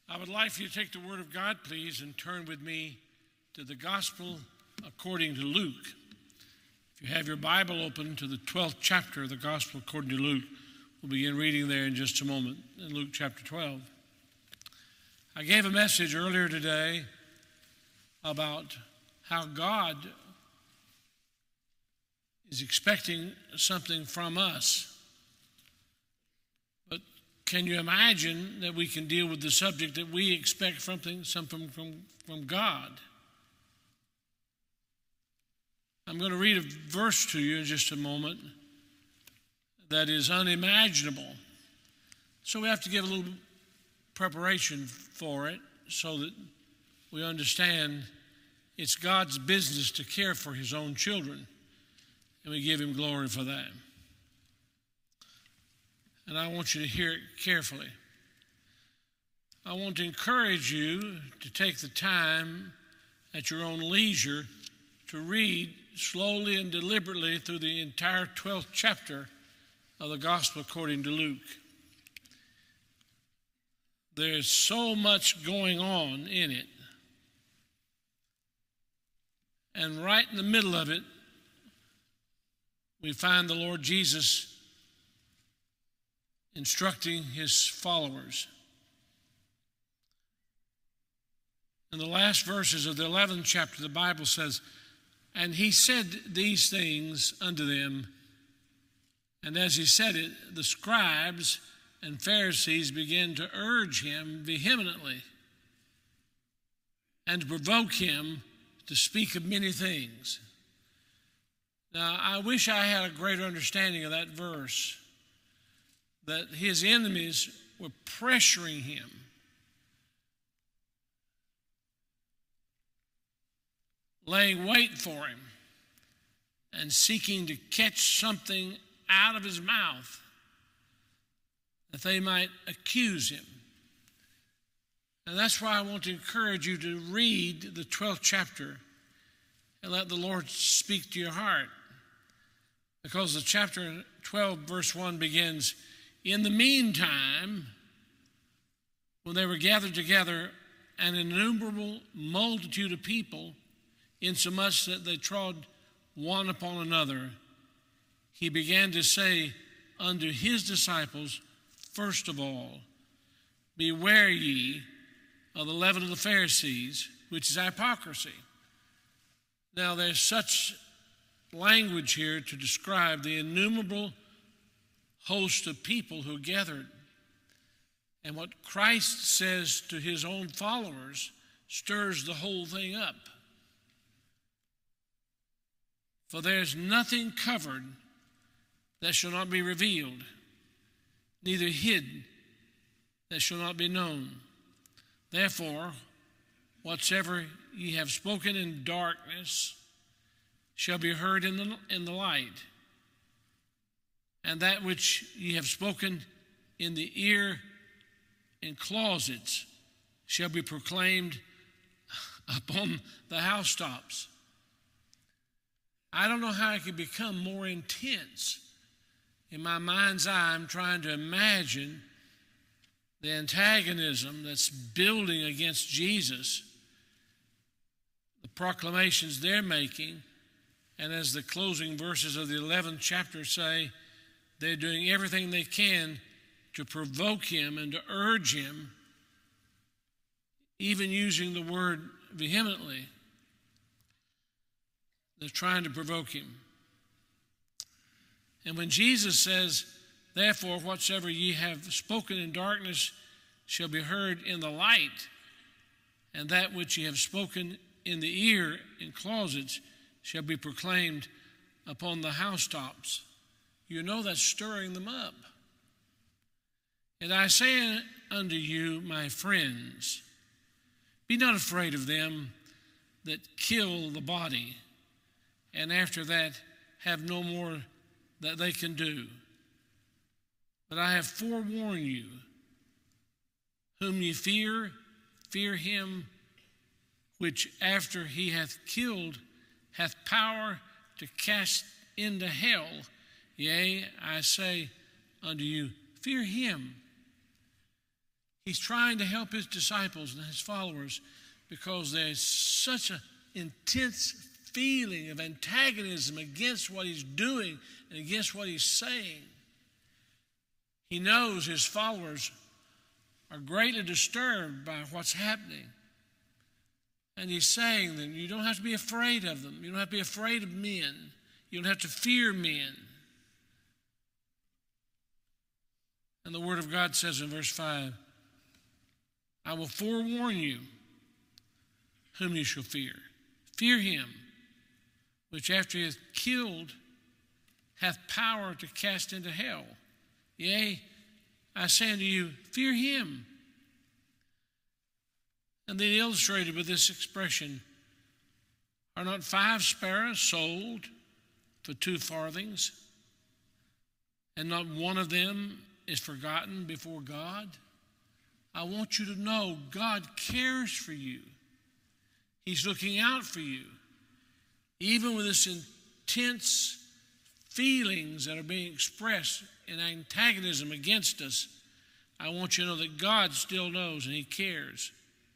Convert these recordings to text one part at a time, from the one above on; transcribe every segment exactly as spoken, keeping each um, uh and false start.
I would like for you to take the Word of God, please, and turn with me to the Gospel according to Luke. If you have your Bible open to the twelfth chapter of the Gospel according to Luke, we'll begin reading there in just a moment, in Luke chapter twelve. I gave a message earlier today about how God is expecting something from us. But can you imagine that we can deal with the subject that we expect something, something from, from God? I'm going to read a verse to you in just a moment that is unimaginable. So we have to give a little preparation for it so that we understand it's God's business to care for his own children, and we give him glory for that. And I want you to hear it carefully. I want to encourage you to take the time at your own leisure to read slowly and deliberately through the entire twelfth chapter of the Gospel according to Luke. There's so much going on in it. And right in the middle of it, we find the Lord Jesus instructing his followers. In the last verses of the eleventh chapter, the Bible says, "And he said these things unto them, and as he said it, the scribes and Pharisees began to urge him vehemently and to provoke him to speak of many things." Now, I wish I had a greater understanding of that verse, that his enemies were pressuring him, laying wait for him, and seeking to catch something out of his mouth that they might accuse him. And that's why I want to encourage you to read the twelfth chapter and let the Lord speak to your heart. Because the chapter twelve, verse one begins, "In the meantime, when they were gathered together, an innumerable multitude of people, insomuch that they trod one upon another, he began to say unto his disciples, first of all, beware ye of the leaven of the Pharisees, which is hypocrisy." Now, there's such language here to describe the innumerable host of people who gathered. And what Christ says to his own followers stirs the whole thing up. "For there's nothing covered that shall not be revealed, neither hid that shall not be known. Therefore, whatsoever ye have spoken in darkness shall be heard in the, in the light, and that which ye have spoken in the ear in closets shall be proclaimed upon the housetops." I don't know how it could become more intense. In my mind's eye, I'm trying to imagine the antagonism that's building against Jesus, the proclamations they're making, and as the closing verses of the eleventh chapter say, they're doing everything they can to provoke him and to urge him, even using the word vehemently. They're trying to provoke him. And when Jesus says, "Therefore, whatsoever ye have spoken in darkness shall be heard in the light, and that which ye have spoken in the ear in closets shall be proclaimed upon the housetops," you know that's stirring them up. "And I say unto you, my friends, be not afraid of them that kill the body, and after that have no more that they can do. But I have forewarned you, whom ye fear, fear him which after he hath killed hath power to cast into hell. Yea, I say unto you, fear him. He's trying to help his disciples and his followers because there's such an intense feeling of antagonism against what he's doing and against what he's saying. He knows his followers are greatly disturbed by what's happening. And he's saying that you don't have to be afraid of them. You don't have to be afraid of men. You don't have to fear men. And the Word of God says in verse five, I will forewarn you whom you shall fear. Fear him, which after he hath killed hath power to cast into hell. Yea, I say unto you, fear him. And then illustrated with this expression, are not five sparrows sold for two farthings, and not one of them is forgotten before God? I want you to know God cares for you. He's looking out for you. Even with this intense feelings that are being expressed in antagonism against us, I want you to know that God still knows and he cares.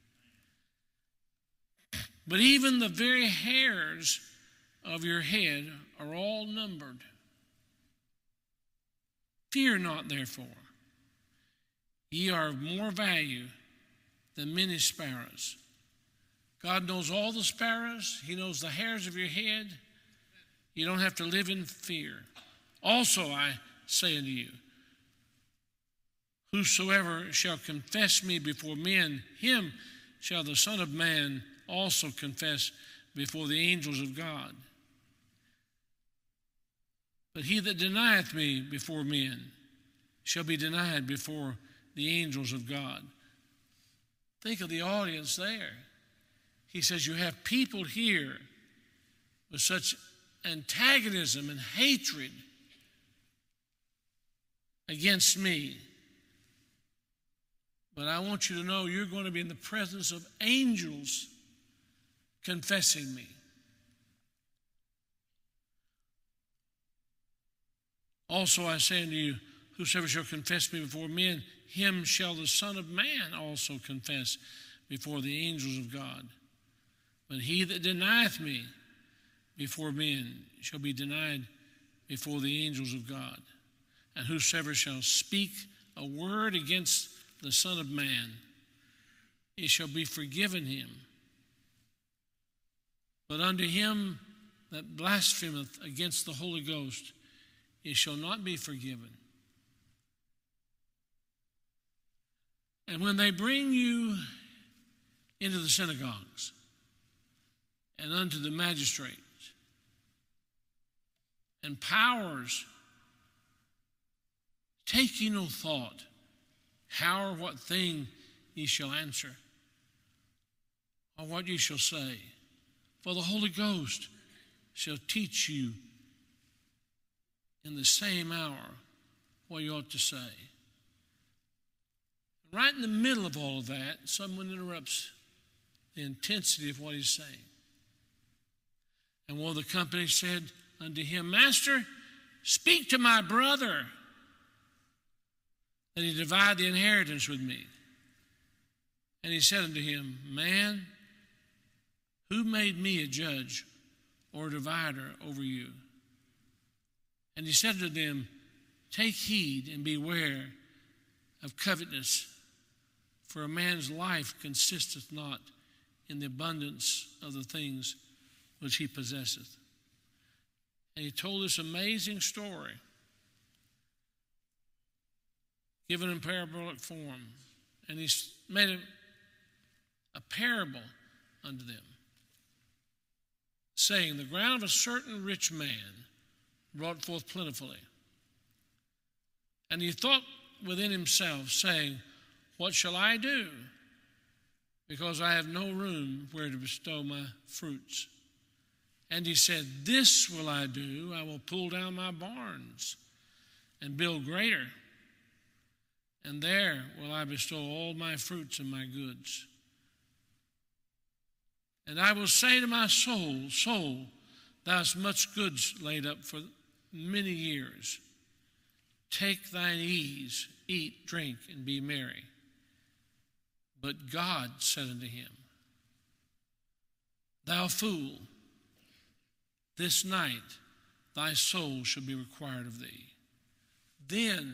But even the very hairs of your head are all numbered. Fear not, therefore. Ye are of more value than many sparrows. God knows all the sparrows. He knows the hairs of your head. You don't have to live in fear. Also, I say unto you, whosoever shall confess me before men, him shall the Son of Man also confess before the angels of God. But he that denieth me before men shall be denied before the angels of God. Think of the audience there. He says, you have people here with such antagonism and hatred against me. But I want you to know you're going to be in the presence of angels confessing me. Also I say unto you, whosoever shall confess me before men, him shall the Son of Man also confess before the angels of God. But he that denieth me before men shall be denied before the angels of God. And whosoever shall speak a word against the Son of Man, it shall be forgiven him. But unto him that blasphemeth against the Holy Ghost, it shall not be forgiven. And when they bring you into the synagogues and unto the magistrates and powers, take ye no thought how or what thing ye shall answer, or what ye shall say. For the Holy Ghost shall teach you in the same hour what you ought to say. Right in the middle of all of that, someone interrupts the intensity of what he's saying. And one of the company said unto him, Master, speak to my brother, that he divide the inheritance with me. And he said unto him, Man, who made me a judge or a divider over you? And he said to them, Take heed and beware of covetousness, for a man's life consisteth not in the abundance of the things which he possesseth. And he told this amazing story, given in parabolic form. And he made a, a parable unto them, saying, The ground of a certain rich man brought forth plentifully. And he thought within himself, saying, What shall I do? Because I have no room where to bestow my fruits. And he said, This will I do. I will pull down my barns and build greater. And there will I bestow all my fruits and my goods. And I will say to my soul, Soul, thou hast much goods laid up for many years. Take thine ease, eat, drink, and be merry. But God said unto him, Thou fool, this night thy soul shall be required of thee. Then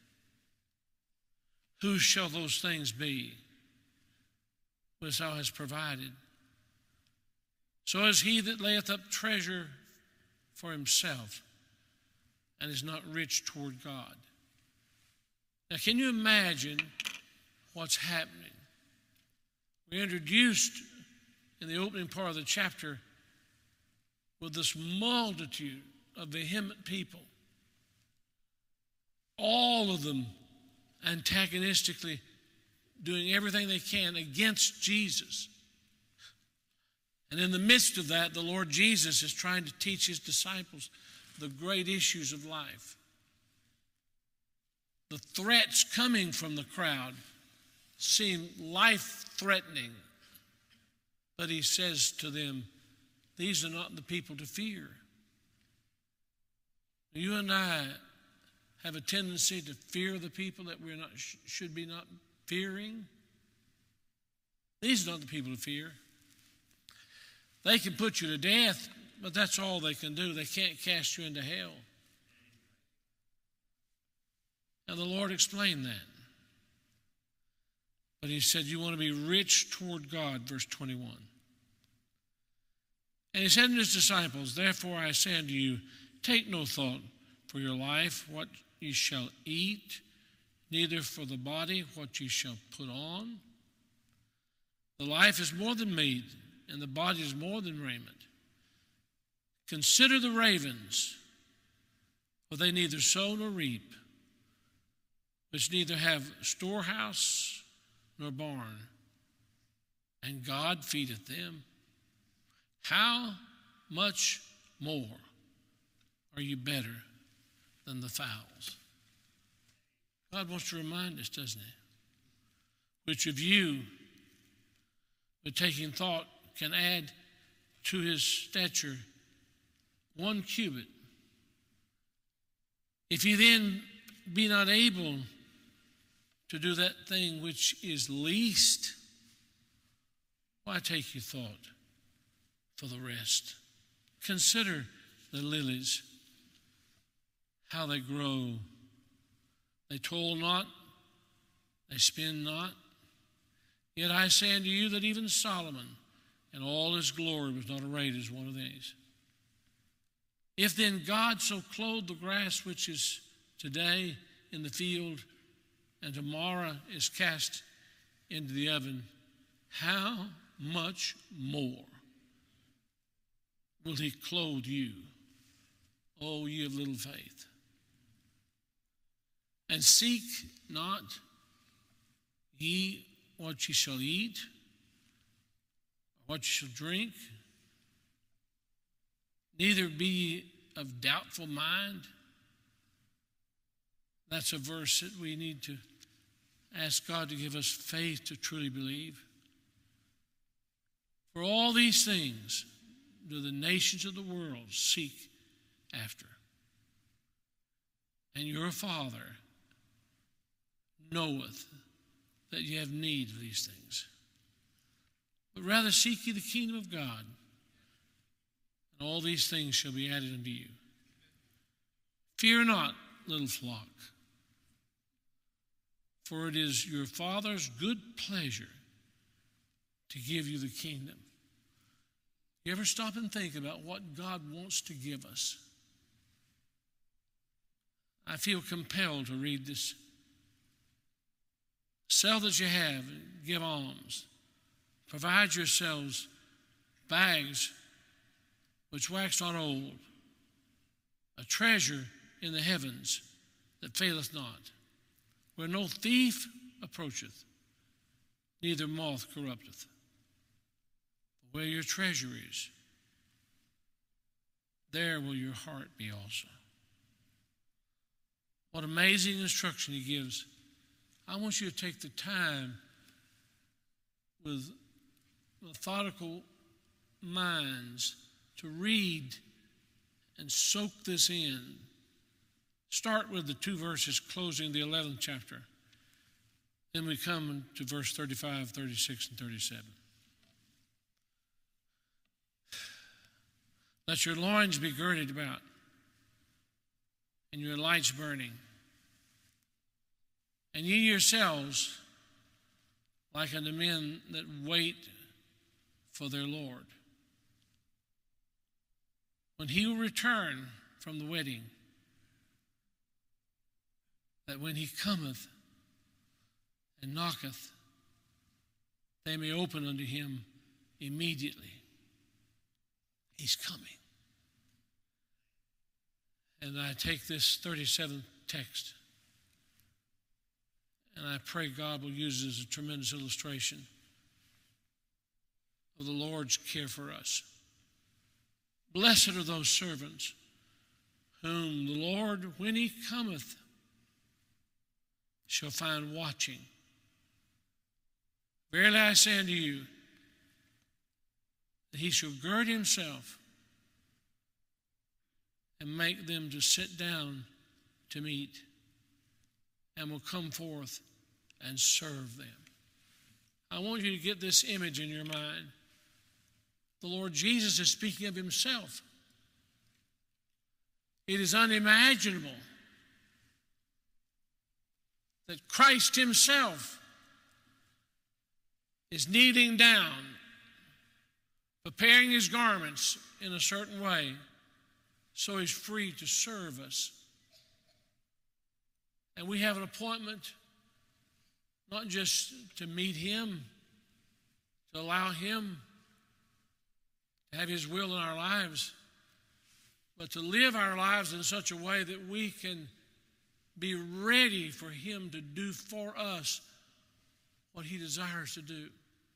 whose shall those things be which thou hast provided? So is he that layeth up treasure for himself and is not rich toward God. Now, can you imagine what's happening? We're introduced in the opening part of the chapter with this multitude of vehement people, all of them antagonistically doing everything they can against Jesus. And in the midst of that, the Lord Jesus is trying to teach his disciples the great issues of life. The threats coming from the crowd seem life-threatening. But he says to them, these are not the people to fear. You and I have a tendency to fear the people that we not should be not fearing. These are not the people to fear. They can put you to death, but that's all they can do. They can't cast you into hell. Now the Lord explained that. But he said, you want to be rich toward God, verse twenty-one. And he said to his disciples, therefore I say unto you, take no thought for your life, what ye shall eat, neither for the body what ye shall put on. The life is more than meat, and the body is more than raiment. Consider the ravens, for they neither sow nor reap, which neither have storehouse nor barn, and God feedeth them. How much more are you better than the fowls? God wants to remind us, doesn't he? Which of you, with taking thought, can add to his stature one cubit? If he then be not able to do that thing which is least, why take you thought for the rest? Consider the lilies, how they grow. They toil not, they spin not. Yet I say unto you that even Solomon in all his glory was not arrayed as one of these. If then God so clothe the grass which is today in the field and tomorrow is cast into the oven, how much more will he clothe you, O ye of little faith? And seek not ye what ye shall eat, or what ye shall drink, neither be ye of doubtful mind. That's a verse that we need to ask God to give us faith to truly believe. For all these things do the nations of the world seek after. And your Father knoweth that ye have need of these things. But rather seek ye the kingdom of God, and all these things shall be added unto you. Fear not, little flock, for it is your Father's good pleasure to give you the kingdom. You ever stop and think about what God wants to give us? I feel compelled to read this. Sell that you have, give alms. Provide yourselves bags which wax not old, a treasure in the heavens that faileth not, where no thief approacheth, neither moth corrupteth. Where your treasure is, there will your heart be also. What amazing instruction he gives. I want you to take the time with methodical minds to read and soak this in. Start with the two verses closing the eleventh chapter. Then we come to verse thirty-five, thirty-six, and thirty-seven. Let your loins be girded about, and your lights burning. And ye yourselves, like unto men that wait for their Lord, when he will return from the wedding, that when he cometh and knocketh, they may open unto him immediately. He's coming. And I take this thirty-seventh text, and I pray God will use it as a tremendous illustration of the Lord's care for us. Blessed are those servants whom the Lord, when he cometh, shall find watching. Verily I say unto you, that he shall gird himself and make them to sit down to meat, and will come forth and serve them. I want you to get this image in your mind. The Lord Jesus is speaking of himself. It is unimaginable that Christ himself is kneeling down, preparing his garments in a certain way so he's free to serve us. And we have an appointment not just to meet him, to allow him to have his will in our lives, but to live our lives in such a way that we can be ready for him to do for us what he desires to do.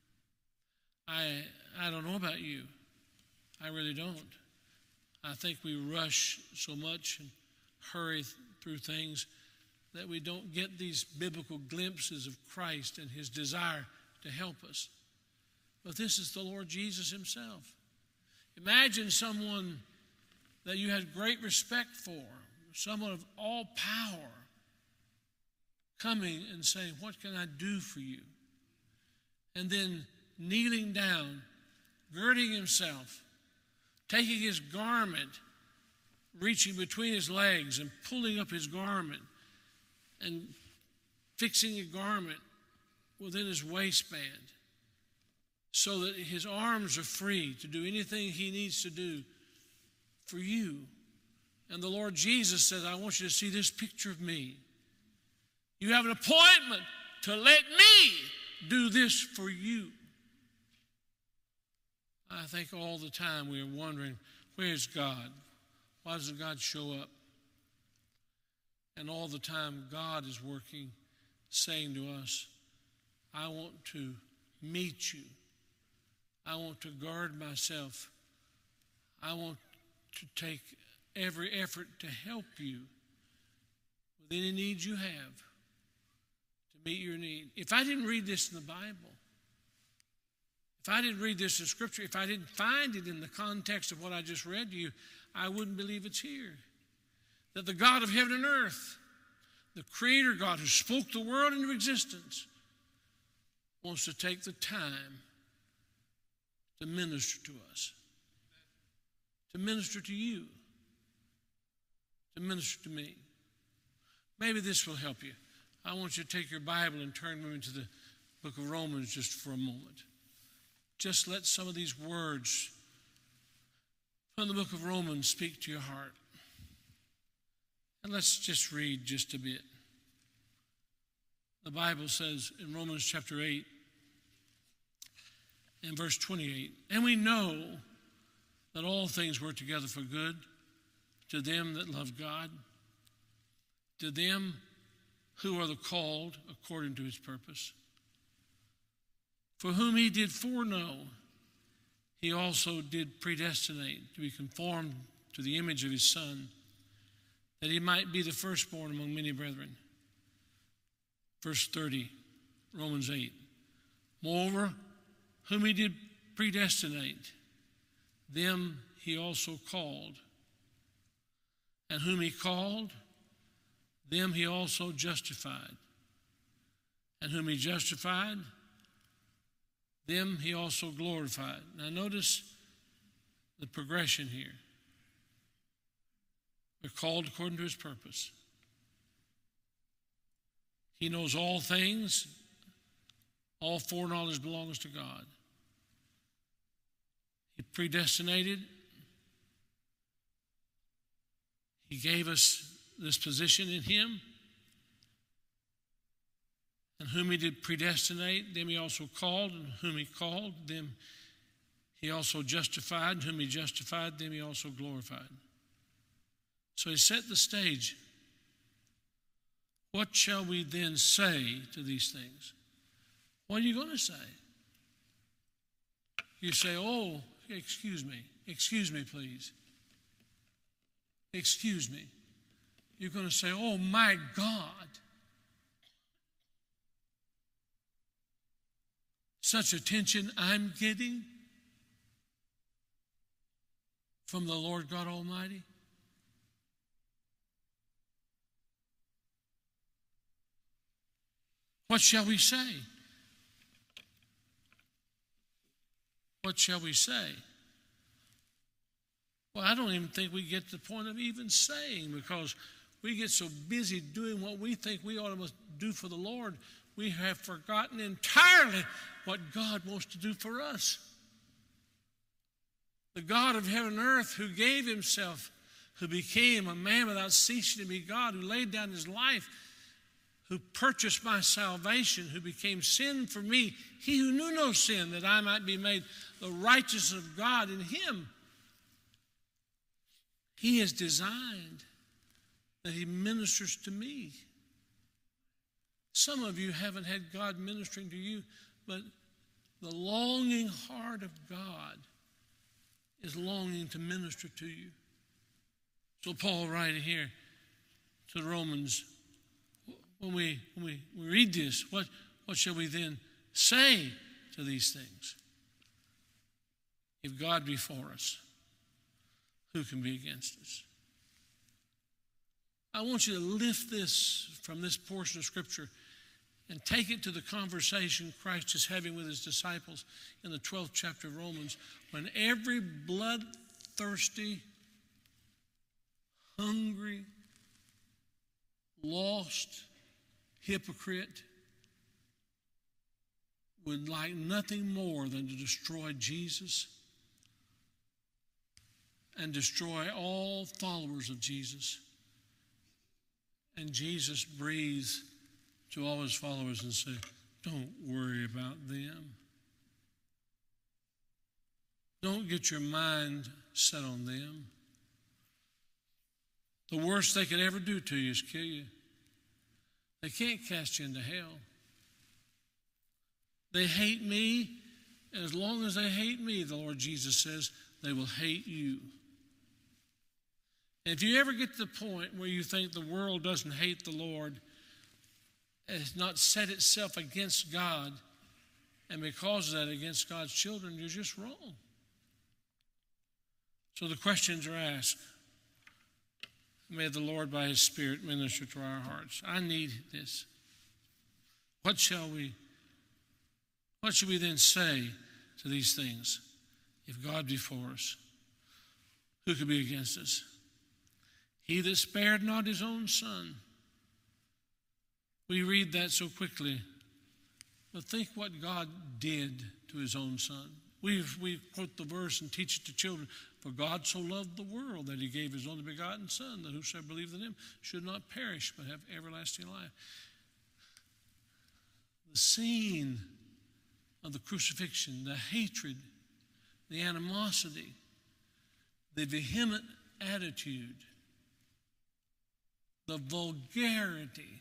I I don't know about you. I really don't. I think we rush so much and hurry through things that we don't get these biblical glimpses of Christ and his desire to help us. But this is the Lord Jesus himself. Imagine someone that you had great respect for, someone of all power, coming and saying, "What can I do for you?" And then kneeling down, girding himself, taking his garment, reaching between his legs and pulling up his garment and fixing a garment within his waistband so that his arms are free to do anything he needs to do for you. And the Lord Jesus said, I want you to see this picture of me. You have an appointment to let me do this for you. I think all the time we are wondering, where's God? Why doesn't God show up? And all the time God is working, saying to us, I want to meet you. I want to guard myself. I want to take every effort to help you with any need you have, to meet your need. If I didn't read this in the Bible, if I didn't read this in Scripture, if I didn't find it in the context of what I just read to you, I wouldn't believe it's here. That the God of heaven and earth, the Creator God who spoke the world into existence, wants to take the time to minister to us, to minister to you, to minister to me. Maybe this will help you. I want you to take your Bible and turn with me to the book of Romans just for a moment. Just let some of these words from the book of Romans speak to your heart. And let's just read just a bit. The Bible says in Romans chapter eight, in verse twenty-eight, and we know that all things work together for good to them that love God, to them who are the called according to his purpose. For whom he did foreknow, he also did predestinate to be conformed to the image of his Son, that he might be the firstborn among many brethren. Verse thirty, Romans eight. Moreover, whom he did predestinate, them he also called. And whom he called, them he also justified. And whom he justified, them he also glorified. Now notice the progression here. We're called according to his purpose. He knows all things. All foreknowledge belongs to God. He predestinated. He gave us this position in him. And whom he did predestinate, them he also called. And whom he called, them he also justified. And whom he justified, them he also glorified. So he set the stage. What shall we then say to these things? What are you going to say? You say, oh, excuse me. Excuse me, please. Excuse me. You're going to say, oh, my God. Such attention I'm getting from the Lord God Almighty. What shall we say? What shall we say? Well, I don't even think we get to the point of even saying, because we get so busy doing what we think we ought to do for the Lord, we have forgotten entirely what God wants to do for us. The God of heaven and earth, who gave himself, who became a man without ceasing to be God, who laid down his life, who purchased my salvation, who became sin for me, he who knew no sin, that I might be made the righteousness of God in him. He has designed that he ministers to me. Some of you haven't had God ministering to you, but the longing heart of God is longing to minister to you. So Paul right here to the Romans, when we, when we, we read this, what, what shall we then say to these things? If God be for us, who can be against us? I want you to lift this from this portion of Scripture and take it to the conversation Christ is having with his disciples in the twelfth chapter of Romans, when every bloodthirsty, hungry, lost hypocrite would like nothing more than to destroy Jesus and destroy all followers of Jesus. And Jesus breathes to all his followers and said, don't worry about them. Don't get your mind set on them. The worst they could ever do to you is kill you. They can't cast you into hell. They hate me. As long as they hate me, the Lord Jesus says, they will hate you. And if you ever get to the point where you think the world doesn't hate the Lord, it has not set itself against God, and because of that against God's children, you're just wrong. So the questions are asked. May the Lord by his Spirit minister to our hearts. I need this. What shall we, what should we then say to these things? If God be for us, who could be against us? He that spared not his own son. We read that so quickly, but think what God did to his own son. We we quote the verse and teach it to children. For God so loved the world that he gave his only begotten Son, that whosoever believeth in him should not perish, but have everlasting life. The scene of the crucifixion, the hatred, the animosity, the vehement attitude, the vulgarity,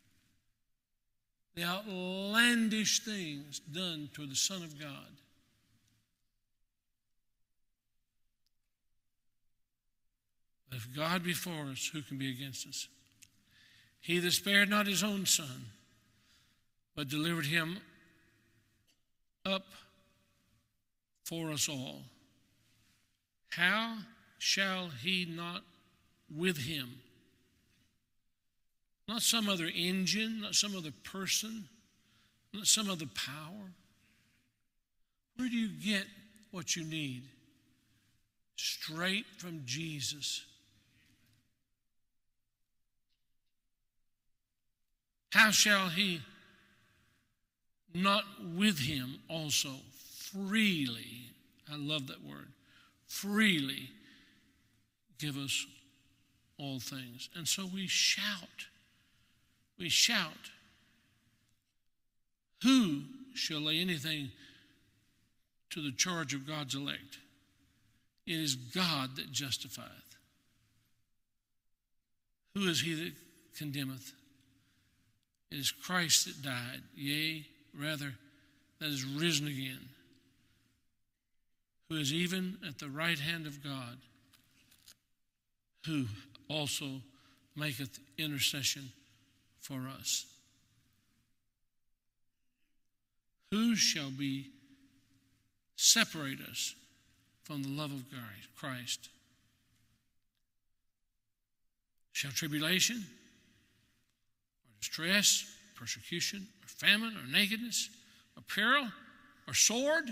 the outlandish things done to the Son of God. If God be for us, who can be against us? He that spared not his own son, but delivered him up for us all, how shall he not with him? Not some other engine, not some other person, some of the power? Where do you get what you need? Straight from Jesus. How shall he not with him also freely, I love that word, freely give us all things? And so we shout. We shout. Who shall lay anything to the charge of God's elect? It is God that justifieth. Who is he that condemneth? It is Christ that died, yea, rather, that is risen again, who is even at the right hand of God, who also maketh intercession for us. Who shall be separate us from the love of Christ? Shall tribulation, or distress, persecution, or famine, or nakedness, or peril, or sword?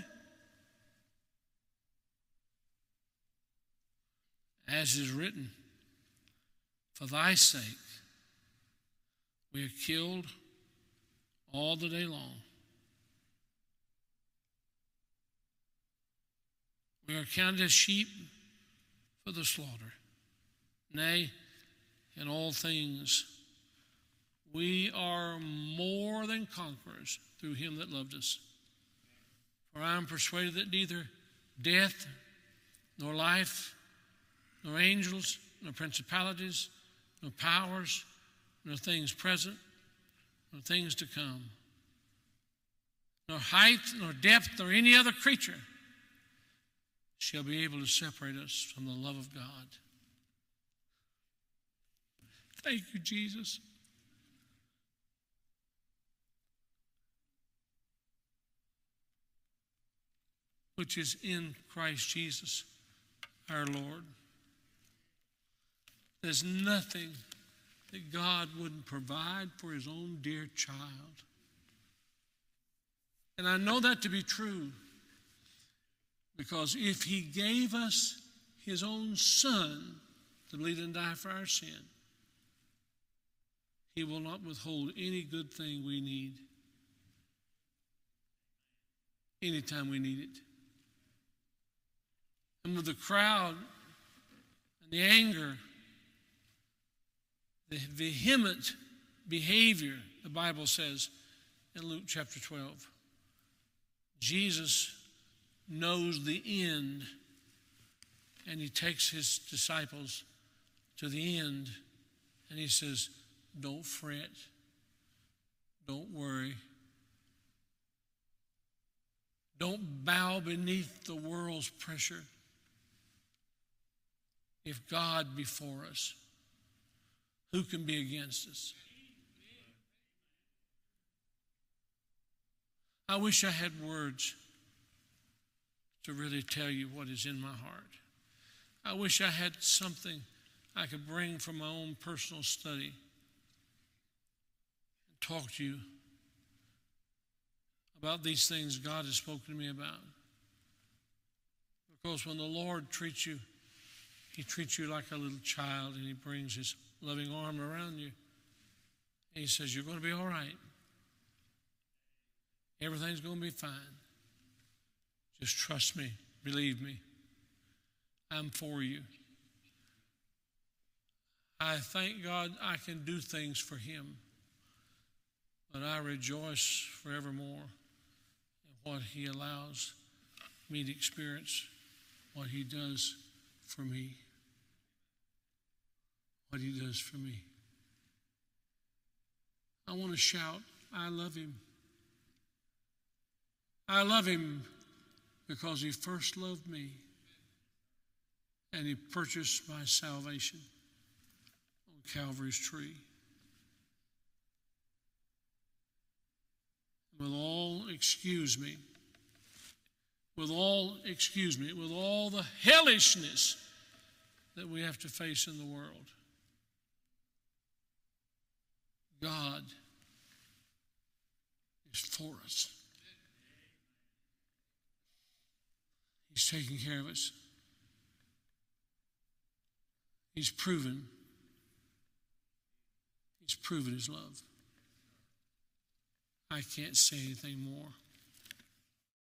As is written, for thy sake we are killed all the day long. We are counted as sheep for the slaughter. Nay, in all things we are more than conquerors through him that loved us. For I am persuaded that neither death, nor life, nor angels, nor principalities, nor powers, nor things present, nor things to come, nor height, nor depth, nor any other creature shall be able to separate us from the love of God. Thank you, Jesus. Which is in Christ Jesus, our Lord. There's nothing that God wouldn't provide for his own dear child. And I know that to be true, because if he gave us his own son to bleed and die for our sin, he will not withhold any good thing we need anytime we need it. And with the crowd and the anger, the vehement behavior, the Bible says in Luke chapter twelve, Jesus knows the end, and he takes his disciples to the end, and he says, don't fret, don't worry, don't bow beneath the world's pressure. If God be for us, who can be against us? I wish I had words to really tell you what is in my heart. I wish I had something I could bring from my own personal study and talk to you about these things God has spoken to me about. Because when the Lord treats you, he treats you like a little child, and he brings his loving arm around you. And he says, you're going to be all right. Everything's going to be fine. Just trust me. Believe me. I'm for you. I thank God I can do things for him, but I rejoice forevermore in what he allows me to experience, what he does for me. What he does for me. I want to shout, I love him. I love him because he first loved me, and he purchased my salvation on Calvary's tree. With all, excuse me, with all, excuse me, with all the hellishness that we have to face in the world, God is for us. He's taking care of us. He's proven. He's proven his love. I can't say anything more.